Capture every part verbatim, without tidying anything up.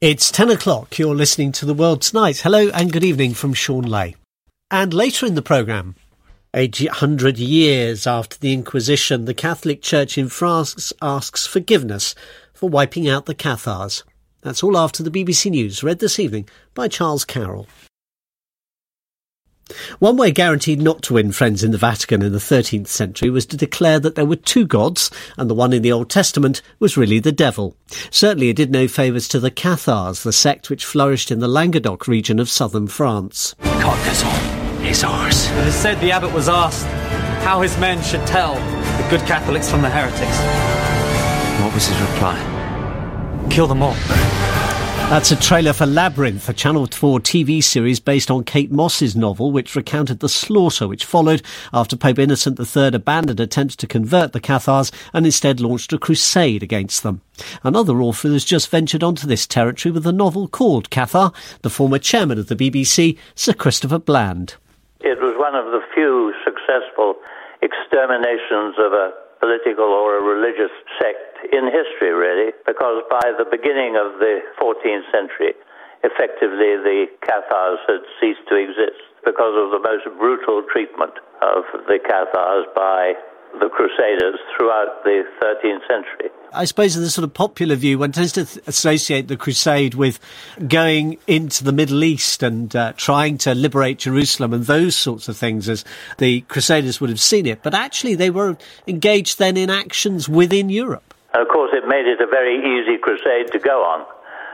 It's ten o'clock. You're listening to The World Tonight. Hello and good evening from Sean Lay. And later in the programme, a hundred years after the Inquisition, the Catholic Church in France asks forgiveness for wiping out the Cathars. That's all after the B B C News, read this evening by Charles Carroll. One way guaranteed not to win friends in the Vatican in the thirteenth century was to declare that there were two gods, and the one in the Old Testament was really the devil. Certainly it did no favours to the Cathars, the sect which flourished in the Languedoc region of southern France. Carcassonne is ours. It is said the abbot was asked how his men should tell the good Catholics from the heretics. What was his reply? Kill them all. That's a trailer for Labyrinth, a Channel four T V series based on Kate Moss's novel, which recounted the slaughter which followed after Pope Innocent the Third abandoned attempts to convert the Cathars and instead launched a crusade against them. Another author has just ventured onto this territory with a novel called Cathar, the former chairman of the B B C, Sir Christopher Bland. It was one of the few successful exterminations of a political or a religious sect in history, really, because by the beginning of the fourteenth century, effectively the Cathars had ceased to exist because of the most brutal treatment of the Cathars by the Crusaders throughout the thirteenth century. I suppose in the sort of popular view, one tends to th- associate the Crusade with going into the Middle East and uh, trying to liberate Jerusalem and those sorts of things as the Crusaders would have seen it. But actually they were engaged then in actions within Europe. And of course it made it a very easy crusade to go on.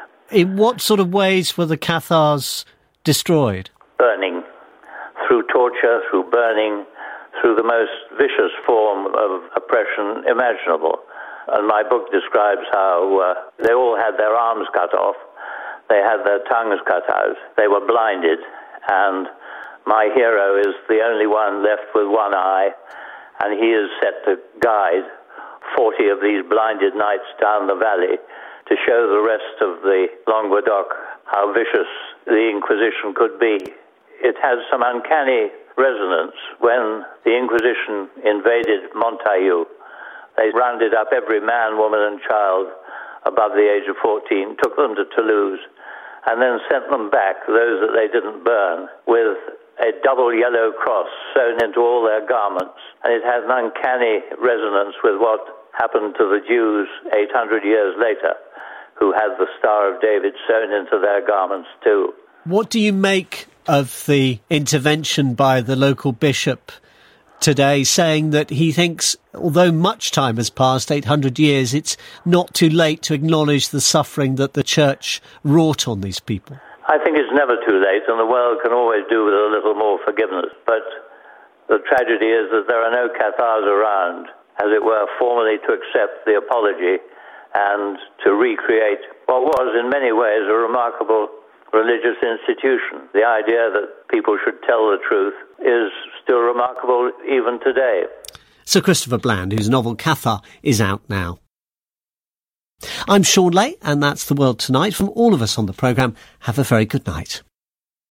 In what sort of ways were the Cathars destroyed? Burning, through torture, through burning, through the most vicious form of oppression imaginable. And my book describes how uh, they all had their arms cut off, they had their tongues cut out, they were blinded, and my hero is the only one left with one eye, and he is set to guide forty of these blinded knights down the valley to show the rest of the Languedoc how vicious the Inquisition could be. It has some uncanny resonance when the Inquisition invaded Montaillou. They rounded up every man, woman and child above the age of fourteen, took them to Toulouse, and then sent them back, those that they didn't burn, with a double yellow cross sewn into all their garments. And it had an uncanny resonance with what happened to the Jews eight hundred years later, who had the Star of David sewn into their garments too. What do you make of the intervention by the local bishop today, saying that he thinks, although much time has passed, eight hundred years, it's not too late to acknowledge the suffering that the Church wrought on these people? I think it's never too late, and the world can always do with a little more forgiveness. But the tragedy is that there are no Cathars around, as it were, formally to accept the apology and to recreate what was in many ways a remarkable religious institution. The idea that people should tell the truth is still remarkable even today. Sir Christopher Bland, whose novel Cathar is out now. I'm Sean Lay, and that's The World Tonight. From all of us on the programme, have a very good night.